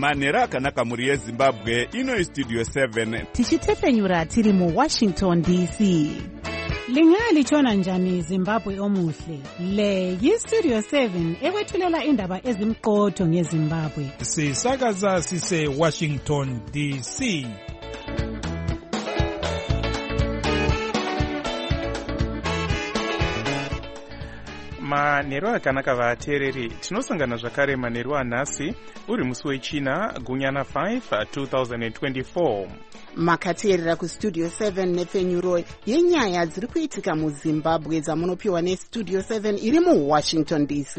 manhero akanaka muri yezimbabwe. Ino Studio 7 tichitefenyura tiri mu Washington DC. Lingalitshona njani Zimbabwe omuhle? Le yi-Studio 7 ekwethulela indaba ezimqotho ngeZimbabwe. Sisakaza sise Washington DC. Manhero akanaka vateereri, tinosangana zvakare manhero anhasi uri musi wechina gunyana 5 2024. Makateerera kuStudio 7 nepfenyuro yenyaya dziri kuitika muZimbabwe dzamunopiwa neStudio 7 iri muWashington DC.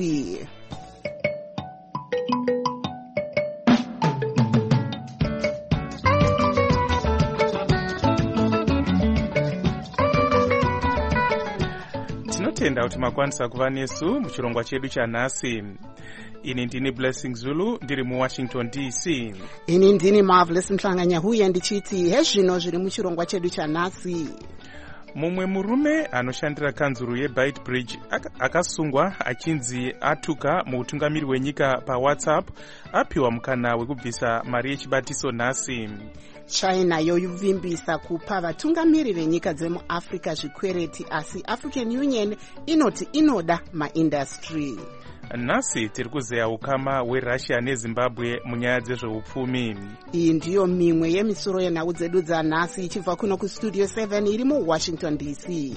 Tinotenda kuti makwanisa kuva nesu muchirongwa chedu chanhasi. Ini ndini Blessing Zulu ndiri muWashington DC. Ini ndini Marvelous Mhlanganyahuye ndichiti hezvino zviri muchirongwa chedu chanhasi. Mumwe murume anoshandira kanzuru yeBaitbridge akasungwa achinzi atuka muutungamiri wenyika paWhatsApp apiwa mukana wekubvisa mari yechibatiso nhasi. China yovimbisa kupa vatungamiri venyika dzemuAfrica zvikwereti, asi African Union inoti inoda maindustry. Nhasi tiri kuzeya ukama weRussia neZimbabwe munyaya dzezveupfumi. Iyi ndiyo mimwe yemisoro yenhau dzedu dzanhasi ichibva kuno kuStudio 7 iri muWashington DC.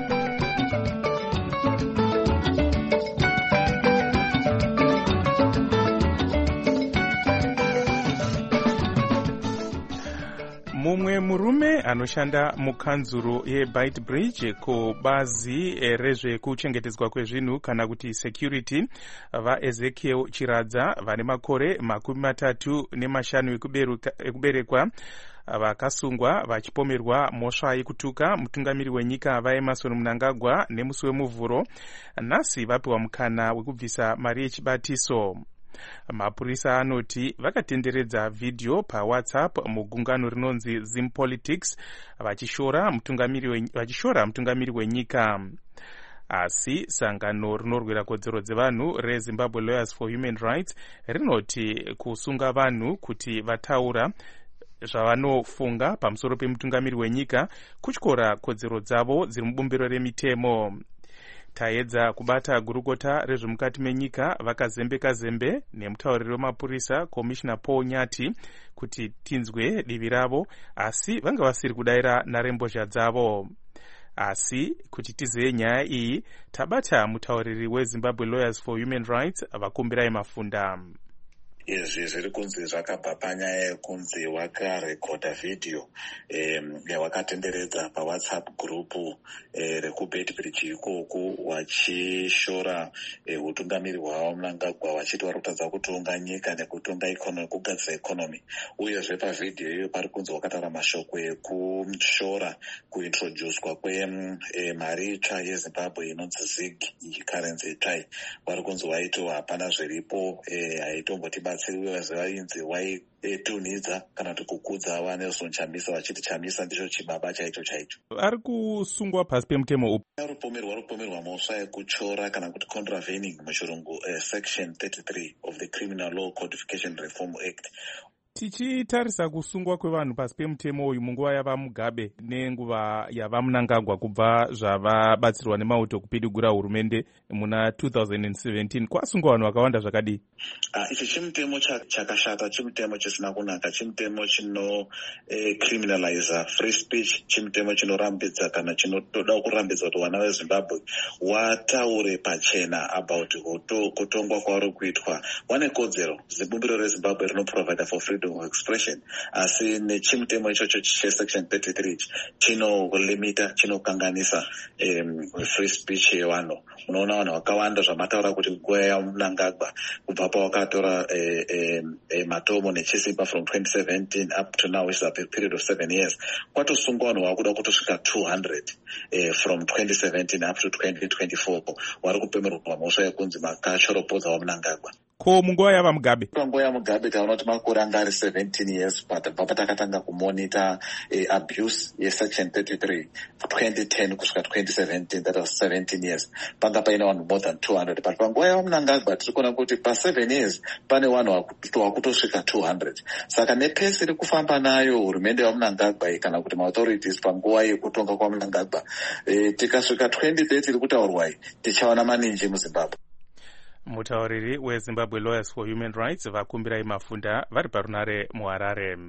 Mumwe murume anoshanda mukanzuru yeBaitbridge kubazi rezvekuchengetedzwa kwezvinhu kana kuti security, vaEzekiel Chiradza vane makore 35 ekuberekwa vakasungwa vachipomerwa mhosva yekutuka mutungamiri wenyika vaEmmerson Mnangagwa nemusi wemuvhuro. Nhasi vapiwa mukana wekubvisa mari yechibatiso. Mapurisa anoti vakatenderedza vhidhiyo paWhatsApp mugungano rinonzi Zimpolitics vachishora mutungamiri wenyika. Asi sangano rinorwira kodzero dzevanhu reZimbabwe Lawyers for Human Rights rinoti kusunga vanhu kuti vataura zvavanofunga pamusoro pemutungamiri wenyika kutyora kodzero dzavo dziri mubumbiro remitemo. Taedza kubata gurukota rezvemukati menyika vakazembe nemutauriri wemapurisa Commissioner Paul Nyati kuti tinzwe divi ravo, asi vanga vasiri kudayira nharembozha dzavo. Asi kuti tizeye nyaya iyi tabata mutauriri weZimbabwe Lawyers for Human Rights Vakumbirai Mafunda. Izvi zviri kunzi zvakabva panyaya yekunzi wakarekodha vhidhiyo yawakatenderedza paWhatsApp group rekuBaitbridge ikoku wachishora utungamiri hwavo Mnangagwa wachiti vari kutadza kutonga nyika nekutonga ikonomi, kugadzira ikonomi. Uyezve pavhidhiyo iyo pari kunzi wakataura mashoko ekushora kuintroducwa kwemari itsva yeZimbabwe inonzi ZiG currency itsva. Vari kunzi waito hapana zviripo, haitomboti vainzi waitunhidza kana kuti kukudza vaNelson Chamisa vachiti Chamisa ndicho chibaba chaicho. Ari kusungwa pasi pemutemo upi? Rupomerwa mhosva yekuchora kana kuti contravening muchirungu section 33 of the Criminal Law Codification Reform Act. Tichitarisa kusungwa kwevanhu pasi pemutemo uyu munguva yava Mugabe nenguva yava Mnangagwa kubva zvavabatsirwa nemauto kupidigura hurumende muna 2017, kwasungwa vanhu vakawanda zvakadii? Ichi chimutemo chakashata, chimutemo chisina kunaka, chimutemo chino criminalize free speech, chimutemo chinorambidza kana chinotoda kurambidza kuti vana veZimbabwe wataure pachena about kutongwa kwavari kuitwa. Vane kodzero, zibumbiro reZimbabwe rinoprovide for freedom of expression, asi nechimutemo ichocho chesection 33 chinolimita, chinokanganisa free speech yevanhu. Unoona vanhu vakawanda zvamataura kuti nguva yaMnangagwa kubva pawakatora matomo nechisimba from 2017 up to now, which is a period of 7 years, kwatosungwa vanhu vakuda kutosvika 200 from 2017 up to 2024 vari kupemerwa mhosva yekunzi makashoropodza waMnangagwa. ko munguva yava Mugabe? Panguva yaMugabe taona kuti makore anga ari 17 years pabva patakatanga kumonita abuse yesection 33 2010 kusvika 2017, that was 17 years. Panga paina vanhu more than 200, but panguva yaMnangagwa tiri kuona kuti pa7 years pane vanhu vakutosvika 200. Saka nepesi iri kufamba nayo hurumende yaMnangagwa kana kuti maauthorities panguva yekutonga kwaMnangagwa, tikasvika 2030 iri kutaurwa tichaona maninji muZimbabwe. Mutauriri weZimbabwe Lawyers for Human Rights vakumbirai Mafunda vari parunare muHarare.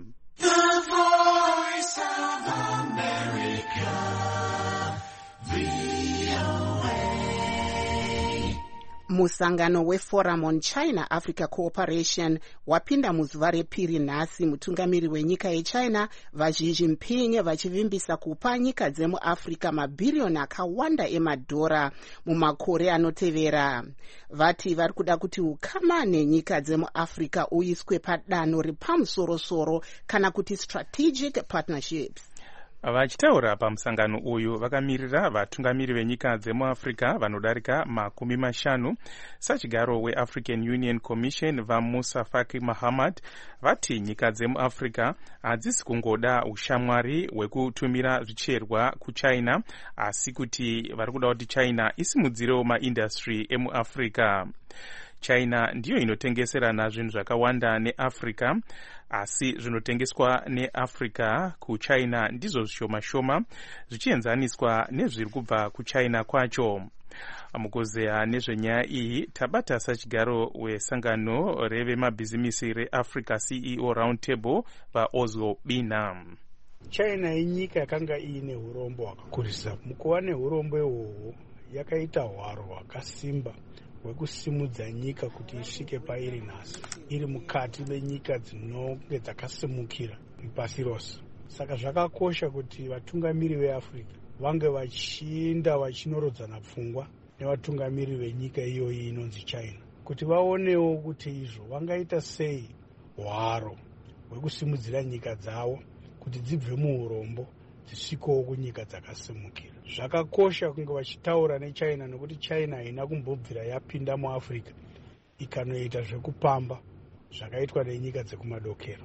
Musangano weForum on China-Africa Cooperation wapinda muzuva repiri nhasi, mutungamiri wenyika yeChina vaXi Jinping vachivimbisa kupa nyika dzemuAfrica mabhiriyoni akawanda emadhora mumakore anotevera. Vati vari kuda kuti ukama nenyika dzemuAfrica uiswe padanho repamusoro-soro kana kuti strategic partnerships. Vachitaura pamusangano uyu vakamirira vatungamiri venyika dzemuAfrica vanodarika 50 sachigaro weAfrican Union Commission vaMusa Faki Mahamat vati nyika dzemuAfrica hadzisi kungoda ushamwari hwekutumira zvicherwa kuChina, asi kuti vari kuda kuti China isimudzirewo maindastry emuAfrica. China ndiyo inotengeserana zvinhu zvakawanda neAfrica, asi zvinotengeswa neAfrica kuChina ndizvo zvishoma-shoma zvichienzaniswa nezviri kubva kuChina kwacho. Mukuzeya nezvenyaya iyi tabata sachigaro wesangano revemabhizimisi reAfrica CEO Roundtable vaOzlo Bina. China inyika yakanga iine urombo hwakakurisa. Mukuva neurombo ihwohwo yakaita hwaro hwakasimba hwekusimudza nyika kuti isvike pairi nhasi, iri mukati menyika dzinonge dzakasimukira pasi rose. Saka zvakakosha kuti vatungamiri veAfrica vange vachiinda vachinorodzana pfungwa nevatungamiri venyika iyoyi inonzi China, kuti vaonewo kuti izvo vangaita sei hwaro hwekusimudzira nyika dzavo kuti dzibve muurombo dzisvikewo kunyika dzakasimukira. Zvakakosha kunge vachitaura neChina nekuti China haina kumbobvira yapinda muAfrica ikanoita zvekupamba zvakaitwa nenyika dzekumadokero.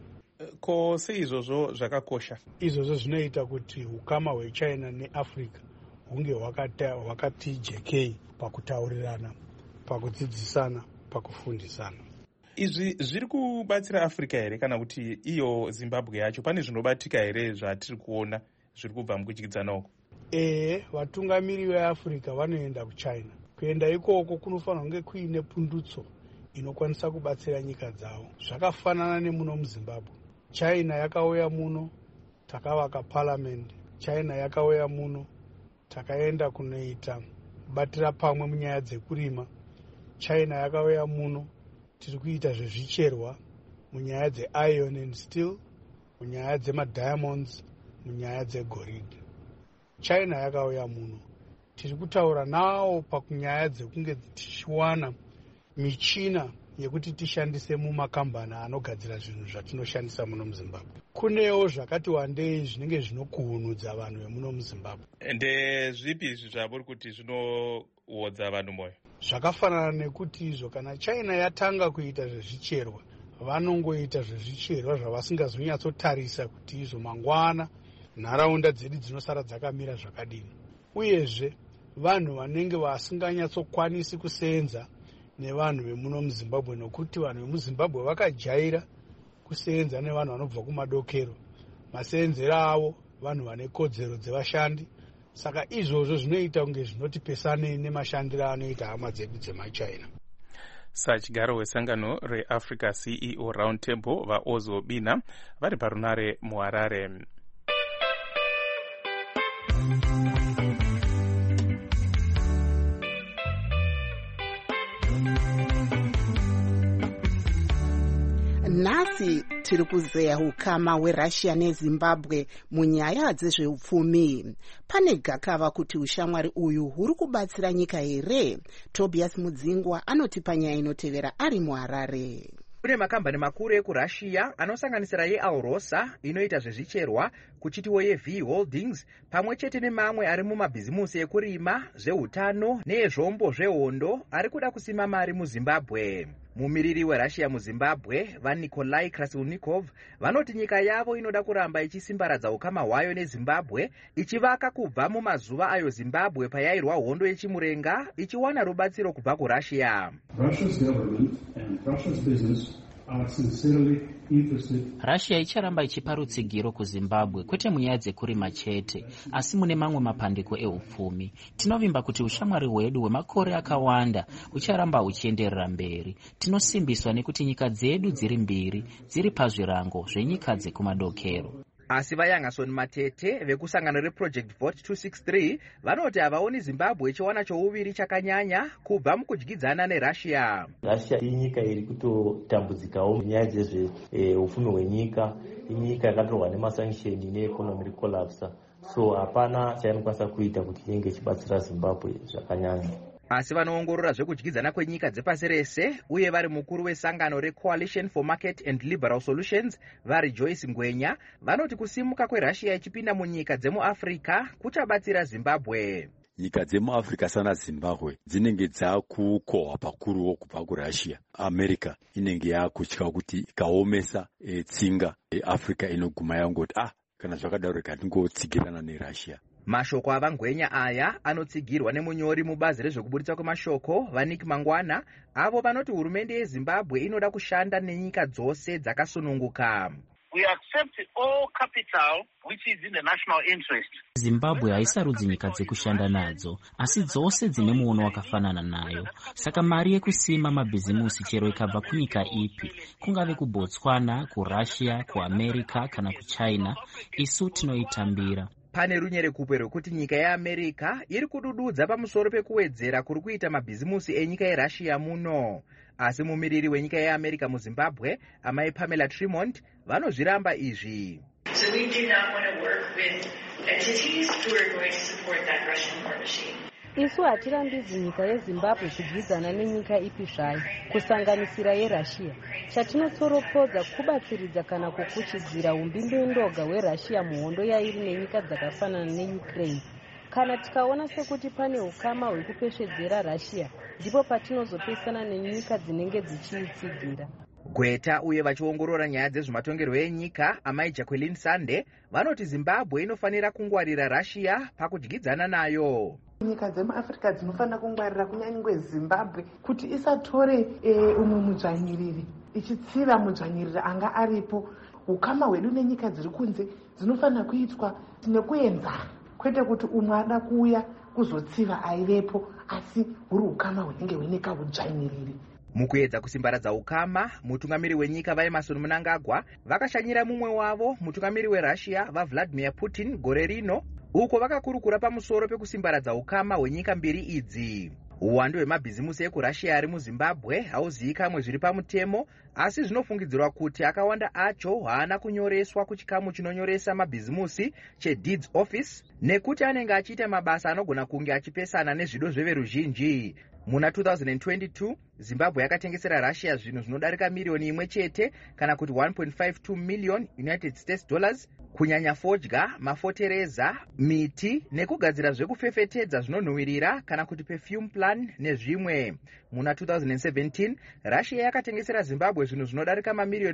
Ko seizvozvo zvakakosha? Izvozvo zvinoita kuti ukama hweChina neAfrica hunge hwakati jekei pakutaurirana, pakudzidzisana, pakufundisana. Izvi zviri kubatsira Africa here kana kuti iyo Zimbabwe yacho pane zvinobatika here zvatiri kuona zviri kubva mukudyidzana uko? Vatungamiri veAfrica vanoenda kuChina. Kuenda ikoko kunofanira kunge kuine pundutso inokwanisa kubatsira nyika dzavo. Zvakafanana nemuno muZimbabwe. China yakauya muno, takavaka parliament. China yakauya muno, takaenda kunoita batira pamwe munyaya dzekurima. China yakauya muno, tiri kuita zvezvicherwa munyaya dzeiron and steel, munyaya dzemadiamonds, munyaya dzegoridhe. China yakauya muno, tiri kutaura nawo pakunyaya dzekunge tichiwana michina yekuti tishandise mumakambani anogadzira zvinhu zvatinoshandisa muno muZimbabwe. Kunewo zvakati wandei zvinenge zvinokuhunudza vanhu vemuno muZimbabwe. Ndezvipi izvi zvavuri kuti zvinohodza vanhu moyo? Zvakafanana nekuti izvo kana China yatanga kuita zvezvicherwa, vanongoita zvezvicherwa zvavasingazonyatsotarisa kuti izvo mangwana nharaunda dzedu dzinosara dzakamira zvakadini. Uyezve vanhu vanenge vasinganyatsokwanisi kusenza nevanhu vemuno muZimbabwe, nokuti vanhu vemuZimbabwe vakajaira kusenza nevanhu vanobva kumadokero. Masenzero avo vanhu vane kodzero dzevashandi. Saka izvozvo zvinoita kunge zvinoti pesanei nemashandiro anoita hama dzedu dzemaChina. Sachigaro wesangano reAfrica CEO Roundtable vaOzlo Bina vari parunare muHarare. Nhasi tiri kuzeya ukama weRussia neZimbabwe munyaya dzezveupfumi. Pane gakava kuti ushamwari uyu huri kubatsira nyika here? Tobias Mudzingwa anotipa nyaya inotevera ari muHarare. Kune makambani makuru ekuRussia anosanganisira yeAlrosa inoita zvezvicherwa, kuchitiwo yeV Holdings pamwe chete nemamwe ari mumabhizimusi ekurima, zveutano neezvombo zvehondo ari kuda kusima mari muZimbabwe. Mumiriri weRussia muZimbabwe vaNikolai Krasilnikov vanoti nyika yavo inoda kuramba ichisimbaradza ukama hwayo neZimbabwe, ichivaka kubva mumazuva ayo Zimbabwe payairwa hondo yechimurenga ichiwana rubatsiro kubva kuRussia. Russia's government and Russia's business are sincerely interested. Russia icharamba ichipa rutsigiro kuZimbabwe kwete munyaya dzekurima chete, asi mune mamwe mapandiko eupfumi. Tinovimba kuti ushamwari hwedu hwemakore akawanda ucharamba uchienderera mberi. Tinosimbiswa nekuti nyika dzedu dziri mbiri dziri pazvirango zvenyika dzekumadokero. Asi vaYangason Matete vekusangano reProject Vote 263 vanoti havaoni Zimbabwe ichiwana chouviri chakanyanya kubva mukudyidzana neRussia. Russia inyika iri kutotambudzikawo nyaya dzezveupfumi hwenyika, inyika yakatorwa nemasanction neeconomic collapse, so hapana chainokwanisa kuita kuti inenge ichibatsira Zimbabwe zvakanyanya. Asi vanoongorora zvekudyidzana kwenyika dzepasi rese uye vari mukuru wesangano reCoalition for Market and Liberal Solutions vari Joyce Ngwenya vanoti kusimuka kweRussia ichipinda munyika dzemuAfrica kuchabatsira Zimbabwe. Nyika dzemuAfrica sana Zimbabwe dzinenge dzakukohwa pakuruwo kubva kuRussia. America inenge yakutya kuti ikaomesa tsinga Africa inoguma yangoti kana zvakadaro katingotsigirana neRussia. Mashoko avangwenya aya anotsigirwa nemunyori mubazi rezvekuburitsa kwemashoko vaNick Mangwana, avo vanoti hurumende yeZimbabwe inoda kushanda nenyika dzose dzakasununguka. We accept all capital which is in the national interest. Zimbabwe haisarudzi nyika dzekushanda nadzo, asi dzose dzine muono wakafanana nayo. Saka mari yekusima mabhizimusi chero ikabva kunyika ipi, kungave kuBotswana, kuRussia, kuAmerica kana kuChina, isu tinoitambira. Pane runyerekupe rwekuti nyika yeAmerica iri kudududza pamusoro pekuwedzera kuri kuita mabhizimusi enyika yeRussia muno. Asi mumiriri wenyika yeAmerica muZimbabwe, amai Pamela Tremont, vanozviramba izvi. So we did not want to work with entities who are going to support that Russian war machine. Isu hatirambidzi nyika yeZimbabwe kudyidzana nenyika ipi zvayo, kusanganisira yeRussia. Chatinotsoropodza kubatsiridza kana kukuchidzira umbimbendoga hweRussia muhondo yairi nenyika dzakafanana neUkraine. Kana tikaona sekuti pane ukama hwekupeshedzera Russia, ndipo patinozopesana nenyika dzinenge dzichiitsigira. Gweta uye vachiongorora nyaya dzezvematongerwo enyika amai Jacqueline Sande vanoti Zimbabwe inofanira kungwarira Russia pakudyidzana nayo. Nyika dzemuAfrica dzinofanira kungwarira kunyangwe Zimbabwe kuti isatore umwe mudzvanyiriri ichitsiva mudzvanyiriri anga aripo. Ukama hwedu nenyika dziri kunze dzinofanira kuitwa nekuenzana, kwete kuti umwe ada kuuya kuzotsiva aivepo, asi huri ukama hwenenge hwenyika hudzvanyiriri. Mukuedza kusimbaradza ukama, mutungamiri wenyika vaEmmerson Mnangagwa vakashanyira mumwe wavo, mutungamiri weRussia vaVladimir Putin gore rino, uko vakakurukura pamusoro pekusimbaradza ukama hwenyika mbiri idzi. Uwandu hwemabhizimusi ekuRussia ari muZimbabwe hauzivi kamwe zviri pamutemo, asi zvinofungidzirwa kuti akawanda acho haana kunyoreswa kuchikamu chinonyoresa mabhizimusi cheDeeds Office, nekuti anenge achiita mabasa anogona kunge achipesana nezvido zveveruzhinji. Muna 2022, Zimbabwe yakatengesera Russia zvinhu zvinodarika miliyoni imwe chete kana kuti 1.52 million United States dollars, kunyanya fodya, mafotereza, miti nekugadzira zvekufefetedza zvinonhuhwirira kana kuti perfume plan nezvimwe. Muna 2017, Russia yakatengesera Zimbabwe zvinhu zvinodarika mamiliyoni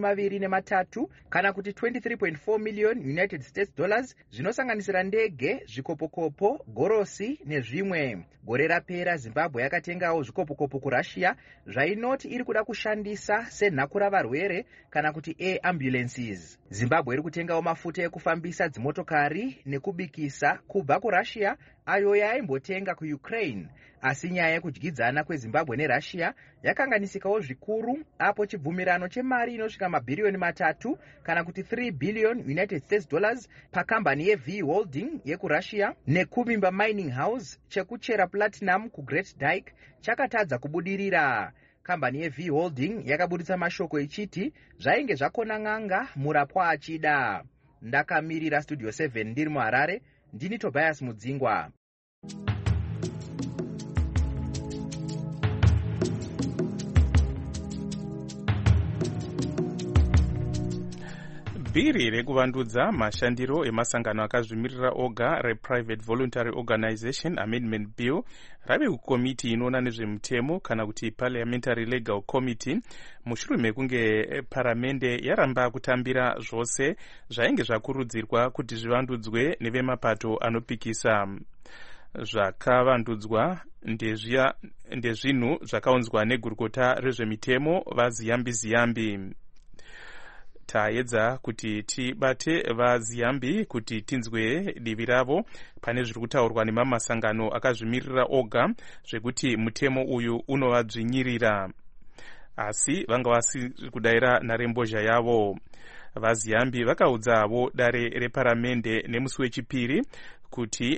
23 kana kuti 23.4 million United States dollars zvinosanganisira ndege, zvikopokopo, gorosi nezvimwe. Gore rapera Zimbabwe yakatengawo zvikopokopo kuRussia zvainoti iri kuda kushandisa senhakura varwere kana kuti air ambulances. Zimbabwe iri kutengawo mafuta ekufambisa dzimotokari nekubikisa kubva kuRussia ayo yaimbotenga kuUkraine. Asi nyaya yekudyidzana kweZimbabwe neRussia yakanganisikawo zvikuru apo chibvumirano chemari inosvika mabhiriyoni 3 kana kuti 3 billion United States dollars pakambani yeV Holding yekuRussia neKuvimba Mining House chekuchera platinum kuGreat Dyke chakatadza kubudirira. Kambani yeV Holding yakaburitsa mashoko ichiti zvainge zvakona n'anga murapwa achida. Ndakamirira Studio 7 ndiri muHarare, ndini Tobias Mudzingwa. bhiri rekuvandudza mashandiro emasangano akazvimirira oga reprivate voluntary organization amendment bill rave kukomiti inoona nezvemutemo kana kuti parliamentary legal committee mushure mekunge paramende yaramba kutambira zvose zvainge zvakurudzirwa kuti zvivandudzwe nevemapato anopikisa. Zvakavandudzwa ndezvinhu zvakaunzwa negurukota rezvemitemo vaziyambi. Taedza kuti tibate vaziyambi kuti tinzwe divi ravo pane zviri kutaurwa nemamasangano akazvimirira oga zvekuti mutemo uyu unovadzvinyirira, asi vanga vasiri kudayira nharembozha yavo. Vaziyambi vakaudzawo dare reparamende nemusi wechipiri kuti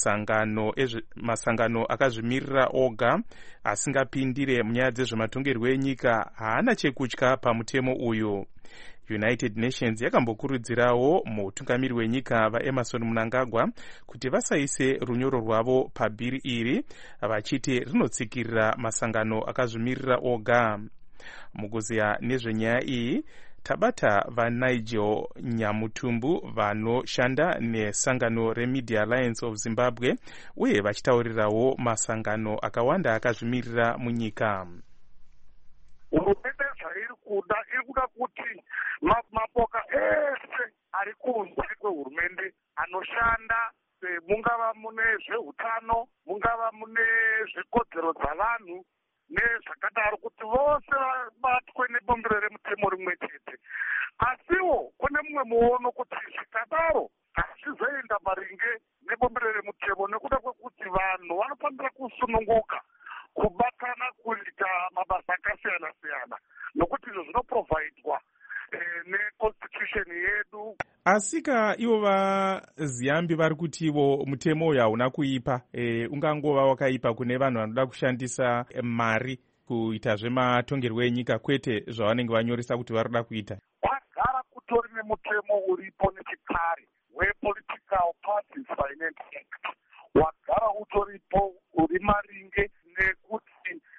masangano akazvimirira oga asingapindire munyaya dzezvematongerwo enyika haana chekutya pamutemo uyu. United Nations yakambokurudzirawo mutungamiri wenyika vaEmerson Mnangagwa kuti vasaise runyoro rwavo pabhiri iri vachiti rinotsikirira masangano akazvimirira oga. Mukuziya nezvenyaya iyi tabata vaNigel Nyamutumbu vanoshanda nesangano reMedia Alliance of Zimbabwe uye vachitaurirawo masangano akawanda akazvimirira munyika. Hurumende zvairi kuda kuti mapoka ese ari kunze kwehurumende anoshanda mungava mune zveutano, mungava mune zvekodzero dzavanhu nezvakadaro, kuti vose vabatwe nebombero remutemo rimwe chete. Asiwo kune mumwe muono kuti zvikadaro hazvizoenda maringe nebombero remutemo nekuda kwekuti vanhu vanofanira kusununguka kubatana kuita mabasa akasiyana-siyana nokuti izvo zvinoprovhaidwa neconstitution yedu. Asika ivo vaziyambi vari kuti ivo mutemo uyu hauna kuipa, ungangova wakaipa kune vanhu vanoda kushandisa mari kuita zvematongerwo enyika kwete zvavanenge vanyoresa kuti varida kuita. Kwagara kutori nemutemo uripo nechikare wePolitical Parties Finance Act, wagara utoripo uri maringe nekuti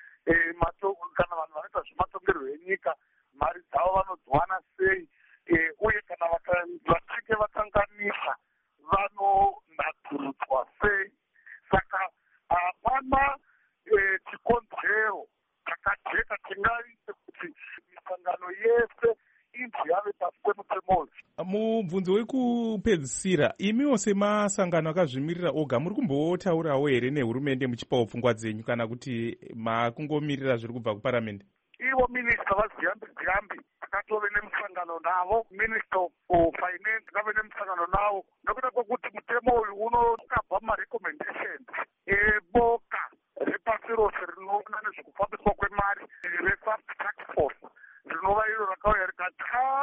kana vanhu vanoita zvematongerwo enyika mari dzavo vanodziwana sei, uye kana vachinge vakanganisa vanonaturudzwa sei. Saka hapana chikonzero chakajeka chingaite kuti misangano yese inzi yave pasi pemutemo uyu. Mubvunzo wekupedzisira, imiwo semasangano akazvimirira oga muri kumbotaurawo here nehurumende muchipawo pfungwa dzenyu kana kuti makungomirira zviri kubva kuparamende? Ivo minista vaziyambi akatove nemusangano navo, minister of finance akave nemusangano navo, nekuda kwekuti mutemo uyu unokabva marecommendations eboka repasi rose rinoona nezvekufambiswa kwemari reSAFT tax force rinova iro rakauya rikati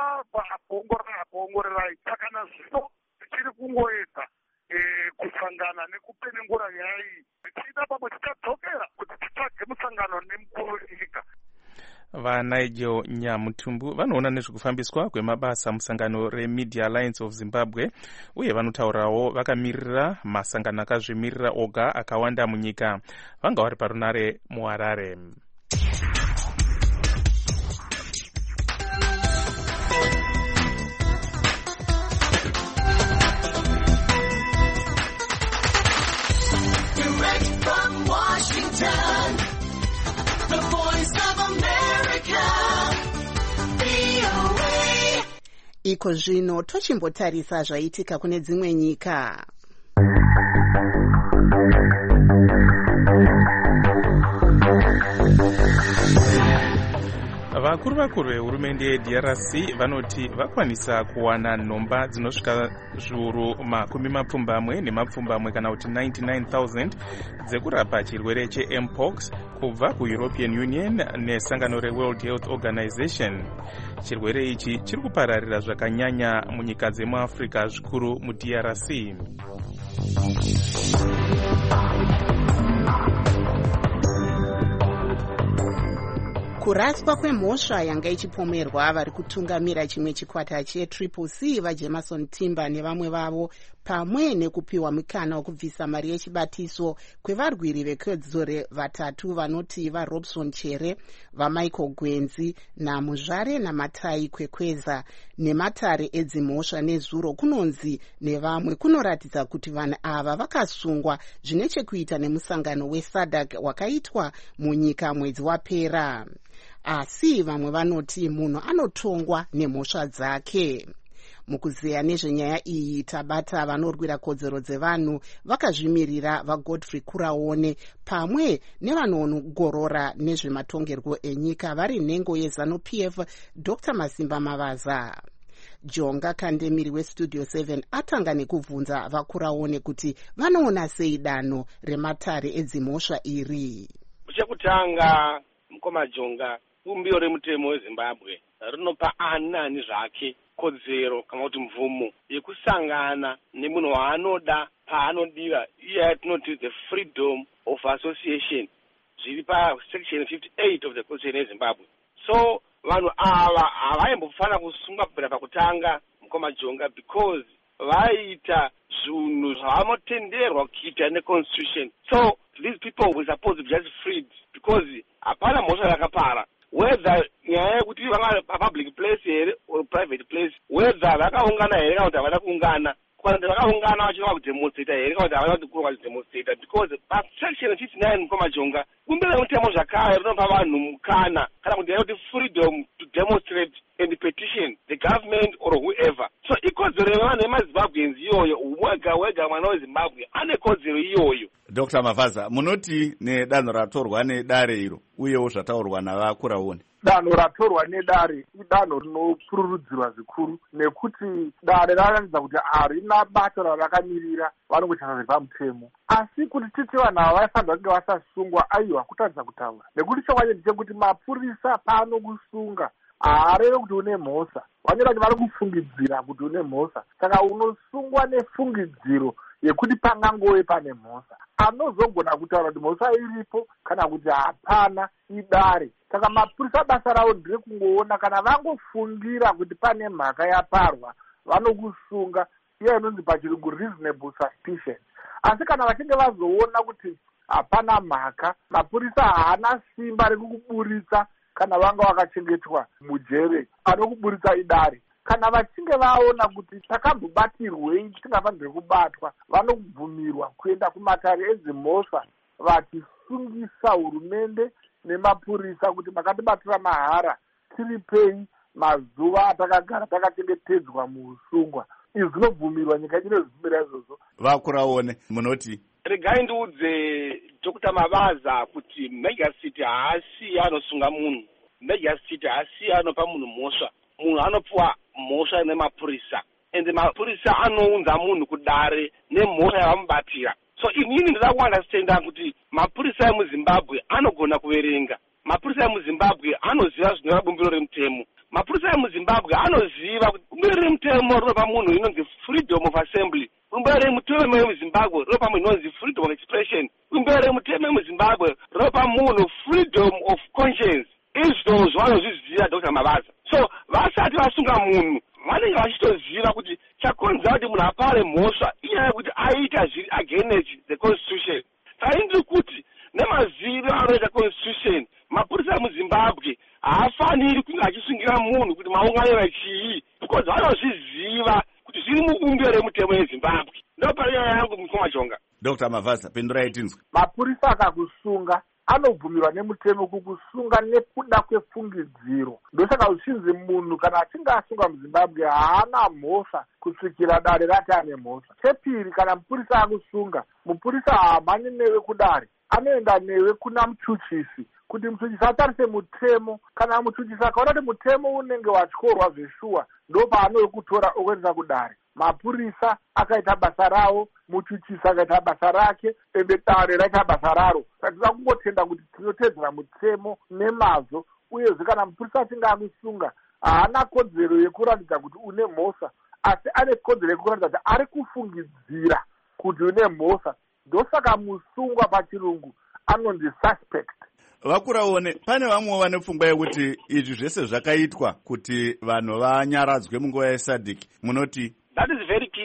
apoongorerai. Saka nazvino tichiri kungoedza kusangana nekupenengura nyaya iyi, tichida pamwe tichadzokera kuti titsvage musangano nemukuru wenyika. VaNigel Nyamutumbu vanoona nezvekufambiswa kwemabasa musangano reMedia Alliance of Zimbabwe uye vanotaurawo vakamirira masangano akazvimirira oga akawanda munyika. Vanga vari parunare muHarare. Iko zvino tochimbotarisa zvaitika kune dzimwe nyika. Vakuru vehurumende yeDRC vanoti vakwanisa kuwana nhomba dzinosvika zviuru 20 kana kuti 99,000 dzekurapa chirwere cheMpox kubva kuEuropean Union nesangano reWorld Health Organization. Chirwere ichi chiri kupararira zvakanyanya munyika dzemuAfrica, zvikuru muDRC. Kuraswa kwemhosva yanga ichipomerwa vari kutungamira chimwe chikwata cheTriple C vaJemerson Timber nevamwe vavo pamwe nekupiwa mukana wokubvisa mari yechibatiso kwevarwiri vekodzero vatatu vanoti vaRobson Chere, vaMichael Gwenzi naMuzvare naMatai Kwekweza. Nematare edzimhosva nezuro kunonzi nevamwe kunoratidza kuti vanhu ava vakasungwa zvine chekuita nemusangano weSADC wakaitwa munyika mwedzi wapera. Asi vamwe vanoti munhu anotongwa nemhosva dzake. Mukuzeya nezvenyaya iyi tabata vanorwira kodzero dzevanhu vakazvimirira vaGodfrey Kuraone pamwe nevanogorora nezvematongerwo enyika vari nhengo yeZANU-PF Dr. Masimba Mavaza. Jonga Kandemiri weStudio 7 atanga nekubvunza vaKuraone kuti vanoona sei danho rematare edzimhosva iri. Chekutanga mukoma Jonga, bumbiro remutemo weZimbabwe rinopa ani zvake kodzero kana kuti mvumo yekusangana nemunhu waanoda paanodiwa, iye yatinoti the freedom of association, zviri pasection 58 of the constitution yeZimbabwe. So vanhu ava havaimbofana kusungwa kubvira pakutanga mukoma Jonga because vaita zvinhu zvavanotenderwa kuita neconstitution. So these people were supposed to be just freed because hapana mhosva yakapara, whether nyaya yekuti vanga public place here or private place, whether vakaungana here kana kuti havana kuungana, kana kuti vakaungana vachida kudemonstrata here kana kuti havana kuti kudemonstrata, because pasection 59 mukoma Jonga bumbiro remutemo zvakare rinopa vanhu mukana kana kuti kuti freedom to demonstrate and petition the government or whoever. So ikodzero yevanhu vemaZimbabweans iyoyo, wega mwana weZimbabwe ane kodzero iyoyo. Dr. Mavaza, munoti nedanho ratorwa nedare iro uyewo zvataurwa navaKuraone? Danho ratorwa nedare idanho rinopururudzirwa zvikuru nekuti dare ranoratidza kuti harina bato rarakamirira vanongochasa zvepamutemo. Asi kuti titi vanhu ava vaifanirwa kunge vasasungwa, aiwa kutadza kutaura, nekuti chokwadi ndechekuti mapurisa paanokusunga haareve kuti une mhosva, vanyora kuti vari kufungidzira kuti une mhosva. Saka unosungwa nefungidziro yekuti pangangove pane mhosva. Anozogona kutaura kuti mhosva iripo kana kuti hapana idare. Saka mapurisa basa ravo nderekungoona kana vangofungira kuti pane mhaka yaparwa vanokusunga, iya inonzi pachirungu reasonable suspicion. Asi kana vachinge vazoona kuti hapana mhaka, mapurisa haana simba rekukuburitsa kana vanga vakachengetwa mujere anokuburitsa idare. Kana vachinge vaona kuti takambobatirwei tingafanirwe kubatwa, vanobvumirwa kuenda kumatare edzimhosva vachisungisa hurumende nemapurisa kuti makatibatira mahara, tiripei mazuva atakagara takachengetedzwa muusungwa. Izvi zvinobvumirwa, nyika inozvibvumira izvozvo. VaKuraone munoti? Regai ndiudze Dr. Mavaza kuti Mega City haasi anosunga munhu, Mega City haasi anopa munhu mhosva. Munhu anopiwa mhosva nemapurisa, ende mapurisa anounza munhu kudare nemhosva yavamubatira. So inini ndida kuandastenda kuti mapurisa emuZimbabwe anogona kuverenga, mapurisa emuZimbabwe anoziva zvinova bumbiro remutemo, mapurisa emuZimbabwe anoziva kuti bumbiro remutemo rinopa munhu inonzi freedom of assembly, bumbiro remutemo emuZimbabwe rinopa munhu inonzi freedom of expression, bumbiro remutemo emuZimbabwe rinopa munhu freedom of conscience. Izvo zvavanozviziva Dr. Mavaza. So vasati vasunga munhu vanenge vachitoziva kuti chakonzera kuti munhu apare mhosva inyaya yekuti aita zviri against the constitution. Saka ndiri kuti nemazivo anoita constitution, mapurisa emuZimbabwe haafaniri kunge achisungira munhu kuti maunganira chii, because vanozviziva kuti zviri mubumbiro remutemo yeZimbabwe. Ndopanyaya yangu mukoma Jonga. Dr. Mavaza, pendurai tinzwe. Mapurisa akakusunga anobvumirwa nemutemo kukusunga nekuda kwefungidziro. Ndosaka uchinzi munhu kana achinge asunga muZimbabwe haana mhosva kusvikira dare rati ane mhosva. Chepiri, kana mupurisa akusunga, mupurisa haamhanyi newe kudare, anoenda newe kuna muchuchisi kuti muchuchisi atarise mutemo. Kana muchuchisi akaona kuti mutemo unenge watyorwa zveshuwa, ndo paanokutora okuendesa kudare. Mapurisa akaita basa ravo, muchuchisi akaita basa rake, ende dare raita basa raro. Saka tinoda kungotenda kuti tinotedzera mutemo nemazvo, uyezve kana mupurisa achinge akusunga haana kodzero yekuratidza kuti une mhosva, asi ane kodzero yekuratidza kuti ari kufungidzira kuti une mhosva. Ndosaka musungwa pachirungu anonzi suspect. VaKuraone, pane vamwe vane pfungwa yekuti izvi zvese zvakaitwa kuti vanhu vanyaradzwe munguva yeSADC, munoti? That is very clear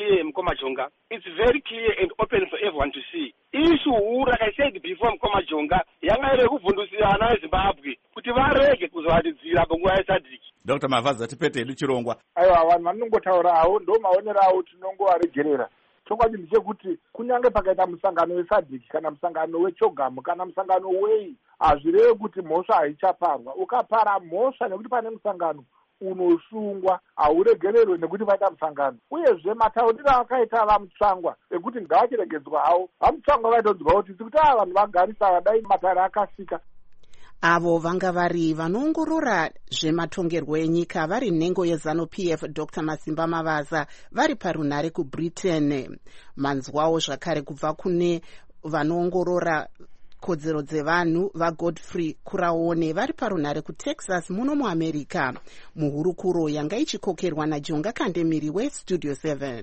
clear, Mkoma Jonga. It's very clear and open for everyone to see. Issue, like I said before, Mkoma Jonga, yanga kuvundusirana Zimbabwe, kuti varege kuzowadidzira panguva yesadiki. Dr. Mavaza tipete edu chirongwa. Aiwa vanhu vanongotaura hawo ndo maonero awo tinongovaregerera. Chokwadi ndechekuti kunyange pakaita musangano wesadiki kana musangano wechogamu kana musangano wei hazvirevi kuti mhosva haichaparwa. Ukapara mhosva nekuti pane musangano unosungwa hauregererwe nekuti paita musangano. Uyezve matauriro akaita vamutsvangwa ekuti ngaachiregedzwa hawo. Vamutsvangwa vaitodzwa kuti tikuti vanhu vagarisa vadai matare akasika. Avo vanga vari vanoongorora zvematongerwo enyika vari nhengo yeZANU-PF Dr. Masimba Mavaza vari parunhare kuBritain. Manzwawo zvakare kubva kune vanoongorora kodzero dzevanhu vaGodfrey Kuraone vari parunhare kuTexas muno muAmerica. Muhurukuro yanga ichikokerwa naJonga Kandemiri weStudio 7.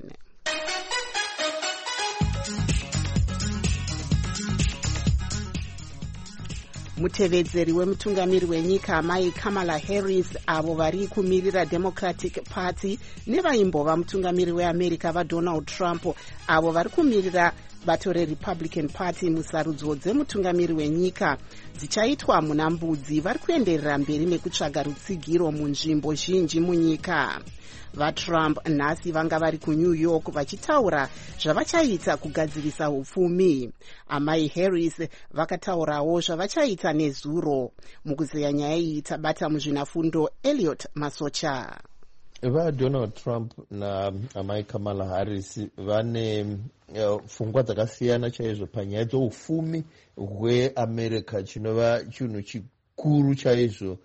Mutevedzeri wemutungamiri wenyika Mai Kamala Harris avo vari kumirira Democratic Party nevaimbova mutungamiri weAmerica vaDonald Trump avo vari kumirira bato reRepublican Party musarudzo dzemutungamiri wenyika dzichaitwa muna Mbudzi vari kuenderera mberi nekutsvaga rutsigiro munzvimbo zhinji munyika. VaTrump nhasi vanga vari kuNew York vachitaura zvavachaita kugadzirisa upfumi. Amai Harris vakataurawo zvavachaita nezuro. Mukuzeya nyaya iyi tabata muzvinafundo Elliot Masocha. VaDonald Trump naamai Kamala Harris vane pfungwa dzakasiyana chaizvo panyaya dzoupfumi hweAmerica chinova chinhu chikuru chaizvo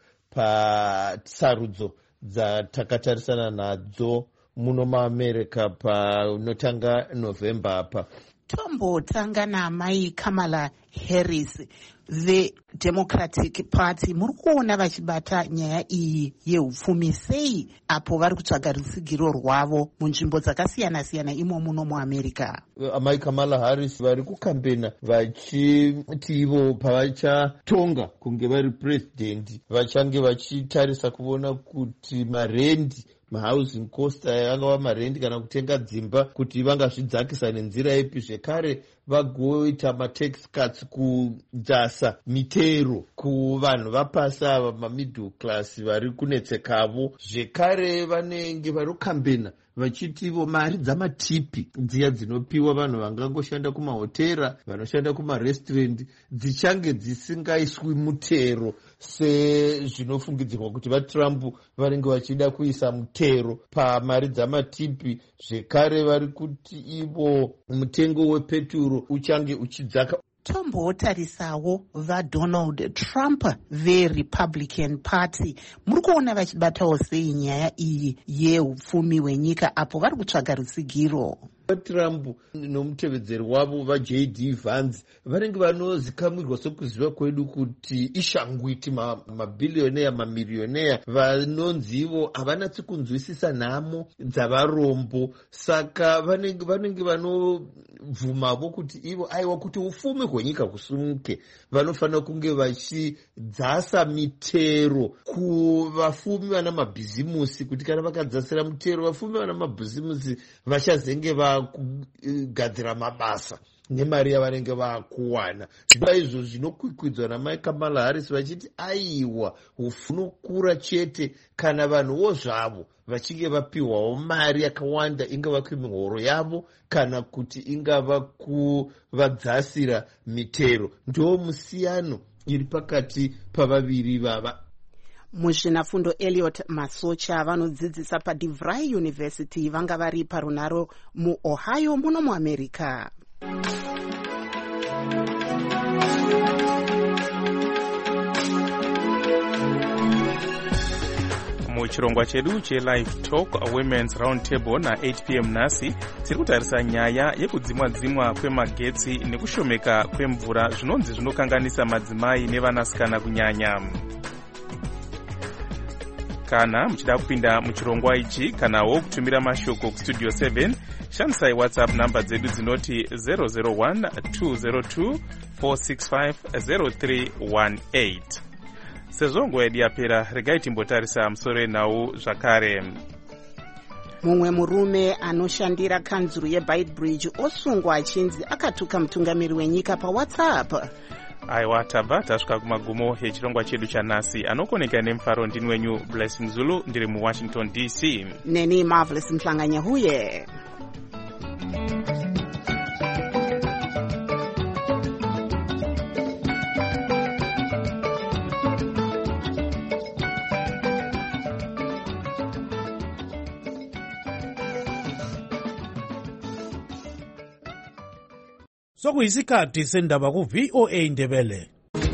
pasarudzo dzatakatarisana nadzo muno muAmerica panotanga November apa. Tombotanga naamai Kamala Harris veDemocratic Party muri kuona vachibata nyaya iyi yeupfumi sei apo vari kutsvaga rutsigiro rwavo munzvimbo dzakasiyana siyana imo muno muAmerica? Amai Kamala Harris vari kukambena vachiti ivo pavachatonga kunge vari president vachange vachitarisa kuona kuti marendi mahousing cost angava marendi kana kutenga dzimba kuti vangazvidzakisa nenzira ipi. Zvekare vagoita matax cuts kudzasa mitero kuvanhu vapasi ava mamiddle class vari kunetsekavo. Zvekare vanenge vari kukambena vachitivo mari dzamatipi dziya dzinopiwa vanhu vangangoshanda kumahotera vanoshanda kumarestaurant dzichange dzisingaiswi mutero sezvinofungidzirwa kuti vaTrump vanenge vachida kuisa mutero pamari dzamatipi. Zvekare vari kuti ivo mutengo wepeturo uchange uchidzaka. Tombotarisawo vaDonald Trump veRepublican Party muri kuona vachibatawo sei nyaya iyi yeupfumi hwenyika apo vari kutsvaga rutsigiro? Trump nomutevedzeri wavo vaJD Vance vanenge vanozikamwirwa sokuziva kwedu kuti ishangwiti mabhilioneya mamirioneya vanonzi ivo havanatsi kunzwisisa nhamo dzavarombo. Saka vanenge vanovhumavo kuti ivo aiwa kuti ufumi hwenyika husumuke vanofanira kunge vachidzasa mitero kuvafumi vana mabhizimusi kuti kana vakadzasira mutero vafumi vana mabhizimusi vachazenge kugadzira mabasa nemari yavanenge vakuwana. Zvinova izvo zvinokwikwidzwa naMai Kamala Harris vachiti aiwa hunokura chete kana vanhuwo zvavo vachinge vapiwawo mari yakawanda ingava kumihoro yavo kana kuti ingava kuvadzasira mitero. Ndo musiyano iri pakati pavaviri vava. Muzvinafundo Elliot Masocha vanodzidzisa paDeVry University vanga vari parunhare muOhio muno muAmerica. Muchirongwa chedu cheLive Talk Women's Roundtable na8 p.m. nhasi tiri kutarisa nyaya yekudzimwa-dzimwa kwemagetsi nekushomeka kwemvura zvinonzi zvinokanganisa madzimai nevanasikana kunyanya. Kana muchida kupinda muchirongwa ichi kanawo kutumira mashoko kuStudio 7 shandisai WhatsApp namba dzedu dzinoti 001 202 465 0318. Sezvo nguva yedu yapera regai timbotarisa musoro enhau zvakare. mumwe murume anoshandira kanzuru yeBeitbridge osungwa achinzi akatuka mutungamiri wenyika paWhatsApp. aiwa tabva tasvika kumagumo echirongwa chedu chanhasi. anokoneka nemufaro ndini wenyu Blessing Zulu ndiri muWashington DC. Neni Marvelous Mhlanganyahuye. Sokuyisikhathi sendaba ku VOA Ndebele.